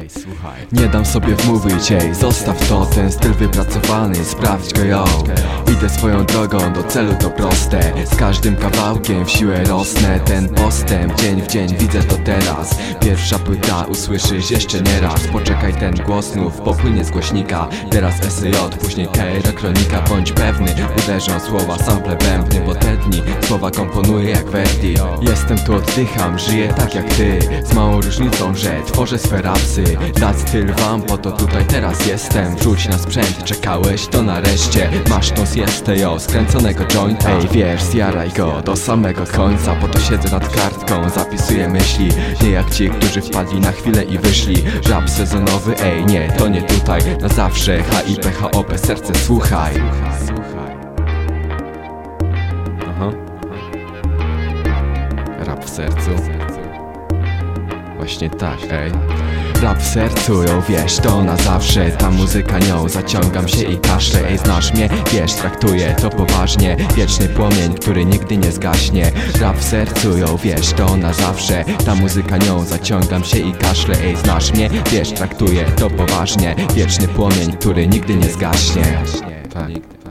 Ej, słuchaj, nie dam sobie wmówić, ej, zostaw to, ten styl wypracowany, sprawdź go, yo. Idę swoją drogą, do celu to proste. Z każdym kawałkiem w siłę rosnę. Ten postęp, dzień w dzień widzę to teraz. Pierwsza płyta usłyszysz jeszcze nieraz. Poczekaj, ten głos znów popłynie z głośnika. Teraz SJ, później Kejra kronika. Bądź pewny, uderzą słowa, sample bębny. Bo te dni słowa komponuję jak Verdi. Jestem tu, oddycham, żyję tak jak ty. Z małą różnicą, że tworzę swe rapsy. Dać styl wam, po to tutaj teraz jestem. Wrzuć na sprzęt, czekałeś, to nareszcie masz tą siestę, yo, skręconego jointa. Ej, wiesz, zjaraj go do samego końca. Po to siedzę nad kartką, zapisuję myśli. Nie jak ci, którzy wpadli na chwilę i wyszli. Rap sezonowy, ej, nie, to nie tutaj. Na zawsze, HIP, HOP, serce słuchaj. Aha. Rap w sercu. Właśnie tak, ej. Rap w sercu, ją wiesz, to na zawsze. Ta muzyka nią, zaciągam się i kaszlę. Ej, znasz mnie, wiesz, traktuję to poważnie. Wieczny płomień, który nigdy nie zgaśnie. Rap w sercu, ją wiesz, to na zawsze. Ta muzyka nią, zaciągam się i kaszlę. Ej, znasz mnie, wiesz, traktuję to poważnie. Wieczny płomień, który nigdy nie zgaśnie. Tak.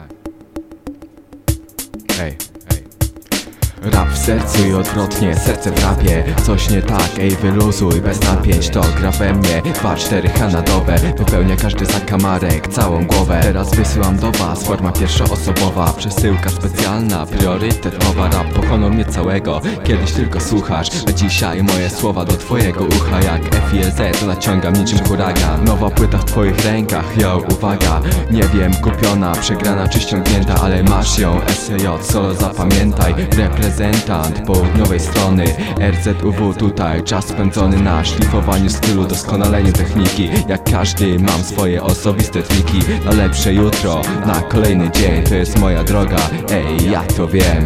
Ej. Rap w sercu i odwrotnie, serce w rapie. Coś nie tak, ej, wyluzuj, bez napięć. To gra we mnie, 2-4H na dobę. Wypełnia każdy zakamarek, całą głowę. Teraz wysyłam do was, forma pierwszoosobowa. Przesyłka specjalna, priorytetowa. Rap pochłonął mnie całego, kiedyś tylko słuchasz. A dzisiaj moje słowa do twojego ucha. Jak FIZ, to naciągam niczym huragan. Nowa płyta w twoich rękach, yo, uwaga. Nie wiem, kupiona, przegrana czy ściągnięta, ale masz ją, SJ, solo zapamiętaj. Reprezentant południowej strony, RZUW tutaj. Czas spędzony na szlifowaniu stylu, doskonaleniu techniki. Jak każdy mam swoje osobiste triki. Na lepsze jutro, na kolejny dzień. To jest moja droga, ej, ja to wiem.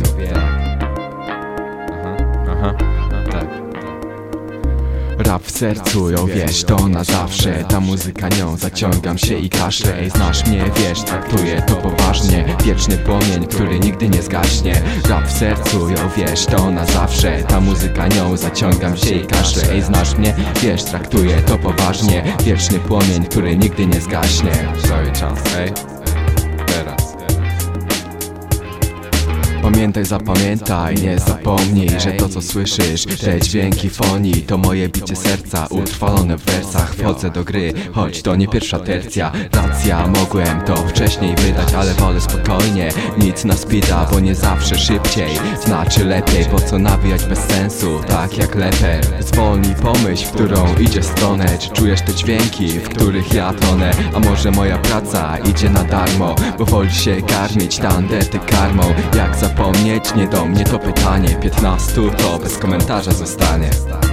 Rap w sercu, ją wiesz, to na zawsze. Ta muzyka nią, zaciągam się i kaszlę. Ej, znasz mnie, wiesz, traktuję to poważnie. Wieczny płomień, który nigdy nie zgaśnie. Rap w sercu, ją wiesz, to na zawsze. Ta muzyka nią, zaciągam się i kaszlę. Ej, znasz mnie, wiesz, traktuję to poważnie. Wieczny płomień, który nigdy nie zgaśnie. Cały czas, ej, teraz. Pamiętaj, zapamiętaj, nie zapomnij, że to co słyszysz, te dźwięki fonii, to moje bicie serca, utrwalone w wersach. Wchodzę do gry, choć to nie pierwsza tercja. Racja, mogłem to wcześniej wydać, ale wolę spokojnie, nic na speeda, bo nie zawsze szybciej znaczy lepiej. Po co nawijać bez sensu, tak jak leper. Zwolnij, pomyśl, w którą idzie stronę. Czy czujesz te dźwięki, w których ja tonę? A może moja praca idzie na darmo, bo woli się karmić tandety karmą. Jak zapomnieć, nie do mnie to pytanie. 15 to bez komentarza zostanie.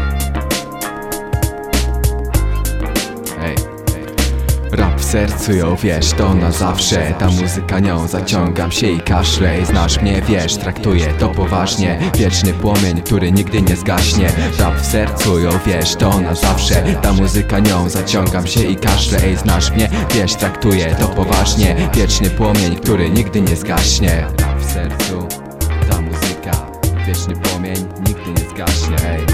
Rap w sercu, ją wiesz, to na zawsze. Ta muzyka nią, zaciągam się i kaszlę. Znasz mnie, wiesz, traktuję to poważnie. Wieczny płomień, który nigdy nie zgaśnie. Rap w sercu, ją wiesz, to na zawsze. Ta muzyka nią, zaciągam się i kaszlę. Ej, znasz mnie, wiesz, traktuję to poważnie. Wieczny płomień, który nigdy nie zgaśnie. Rap w sercu, ta muzyka, wieczny płomień, nigdy nie zgaśnie. Ej.